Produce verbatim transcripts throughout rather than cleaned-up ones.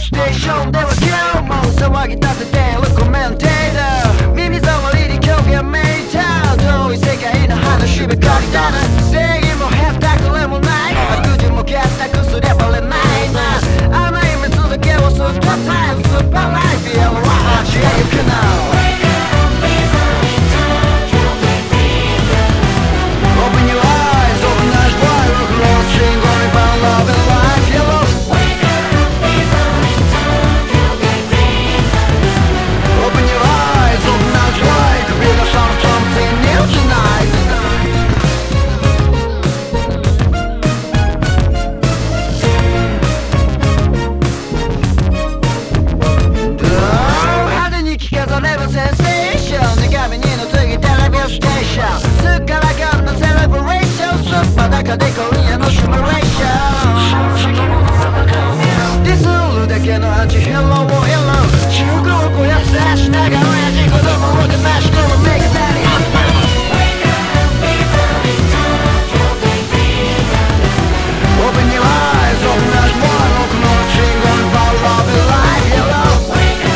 ステーションでは今日も騒ぎ立てているコメンテーター耳障りに狂言めいた遠い世界の話ばかりだな正義もへったくれもない悪事も結託すればれないな甘い水だけを吸ったタイムスーパーライフやは味わゆくなOpen your eyes, open eyes wide, look around, sing, going about love and life, yellow. Wake up, people, open your eyes, open eyes wide, could be the sound of something new tonight. Oh, 派手に聞かされるセンセーション、女神にの次テレビステーション、すっからかんなセレブレーション、すっぱだかで今夜のシミュレーション。ディスるだけのアンチヒーローを選ぶ、中国を肥やさしながら親父子供を騙し込むメガネに。Open your eyes, open eyes wide, look around, sing, going about love and life, yellow.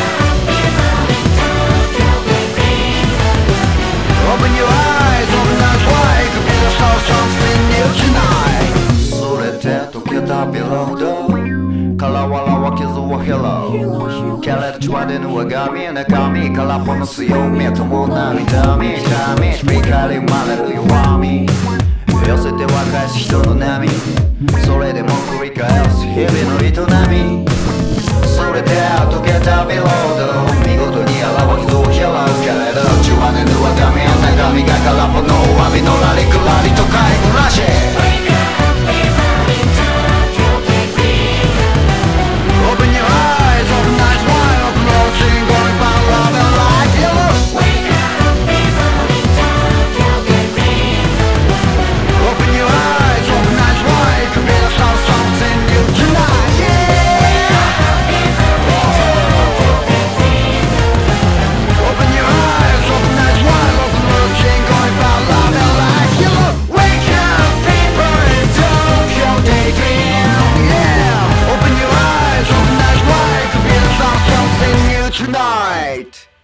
Open your eyes, open eyes wide, could be the start of something new tonight. それで溶けたビロードから笑わ傷をヘローキャレッジまでの我が身中身空っぽの強み伴う痛み痛み振り返り生まれる弱み寄せては返す人の波それでも繰り返す日々の営みそれで溶けたビロード見事に表傷を拾うけれどじわねぬ我が身中身が空っぽの詫びのらりくらりと帰るらしいOpen your eyes, open eyes wide, open road, sing, going about love and life, yellow. Wake up, people, don't get green. Open your eyes, open eyes wide, could be the start of something new tonight, yeah. Wake up, people, don't get green. Open your eyes, open eyes wide, open road, sing, going about love and life, yellow. Wake up, people, don't get green, yeah. Open your eyes, open eyes wide, could be the start of something new tonight.